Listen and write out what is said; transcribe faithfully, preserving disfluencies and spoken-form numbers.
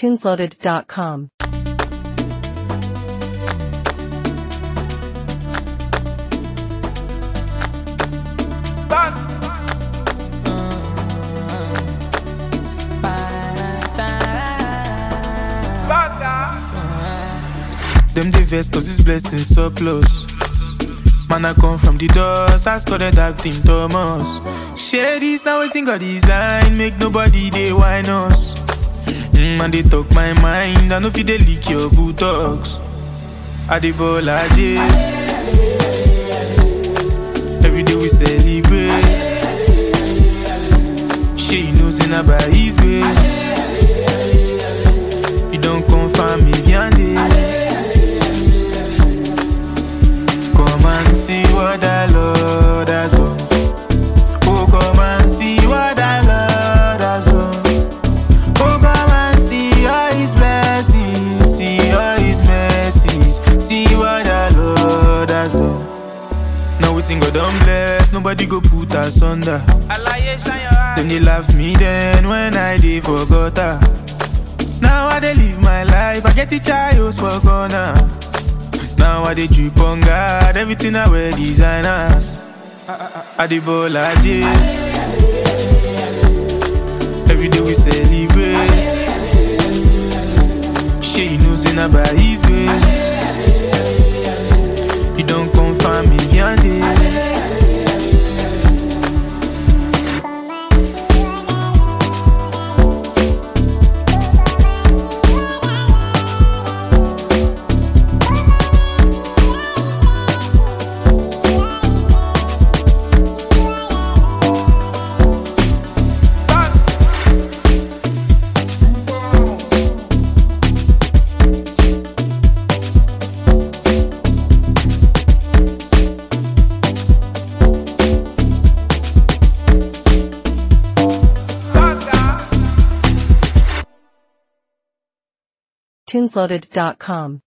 tunesloaded dot com. Them the vex cause it's blessings so close. Man, I come from the dust, I started acting Thomas. Share this now, I think I design, make nobody they whine us. Mm, and they talk my mind, I know if they leak your buttocks. I the ball I did. Every day we celebrate. She knows in about his grace. You don't confirm me, Yande. Come and see what the Lord has done. Oh, come and see what the Lord has done. Oh, come and see all his blessings, see all his mercies, see what the Lord has done. Now we think God don't bless, nobody go put us under. Then they laugh me then when I did forgot her. Now I dey live my life, I get the child for corner. Now I dey drip on God, everything I wear designers. I dey ball I did. Every day we celebrate. She knows in about his grace. You don't confirm me, Yande. tunesloaded dot com